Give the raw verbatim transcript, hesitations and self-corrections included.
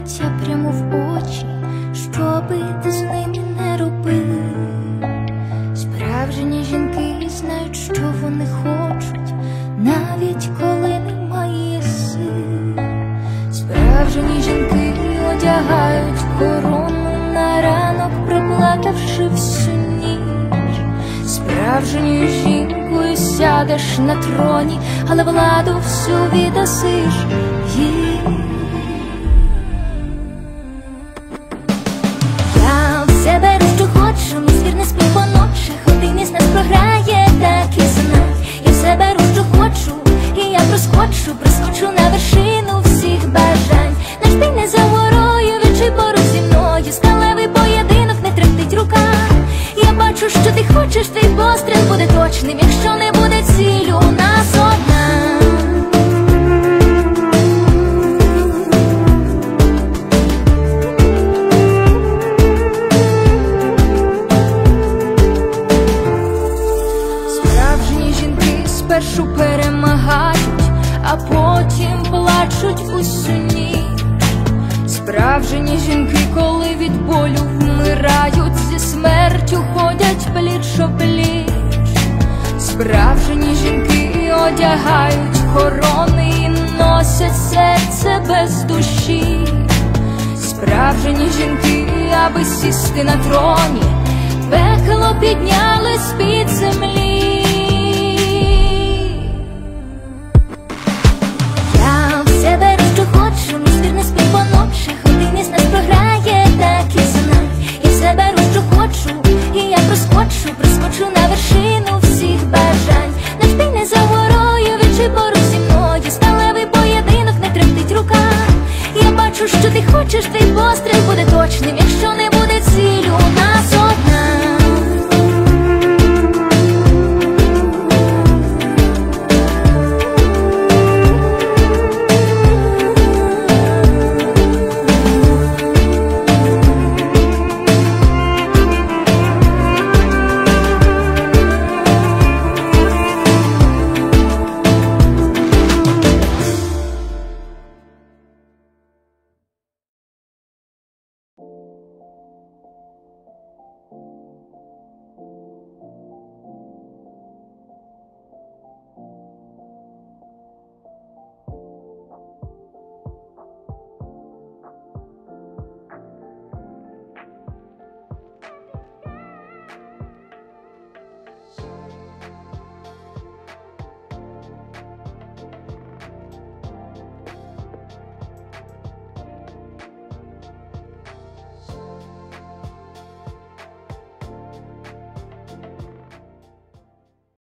дивиться прямо в очі, щоби ти з ними не робив. Справжні жінки знають, що вони хочуть, навіть коли немає сил. Справжні жінки одягають корону на ранок, проплакавши всю ніч. Справжньою жінкою сядеш на троні, але владу всю віддасиш їй. Я все беру, що хочу, мій звір не спить по ночах, один із нас програє, так і знай. Я все беру, що хочу, і я проскочу, проскочу на вершину всіх бажань. Наш бій не за горою, відчуй поруч зі мною, скалевий поєдинок, не тремтить рука. Я бачу, що ти хочеш, твій постріл буде точним, якщо не буде цілі у нас одна. Справжні жінки спершу перемагають, а потім плачуть усю ніч. Справжні жінки, коли від болю вмирають, зі смертю ходять пліч-о-пліч. Справжні жінки одягають корони і носять серце без душі. Справжні жінки, аби сісти на троні, пекло підняли з-під землі. Я все беру, що хочу, мій звір не спить по ночах, один із нас програє, так і знай. Я все беру, що хочу, і я проскочу, проскочу на вершину всіх бажань. Наш бій не за горою, відчуй поруч зі мною, сталевий поєдинок, не тремтить рука. Я бачу, що ти хочеш, твій постріл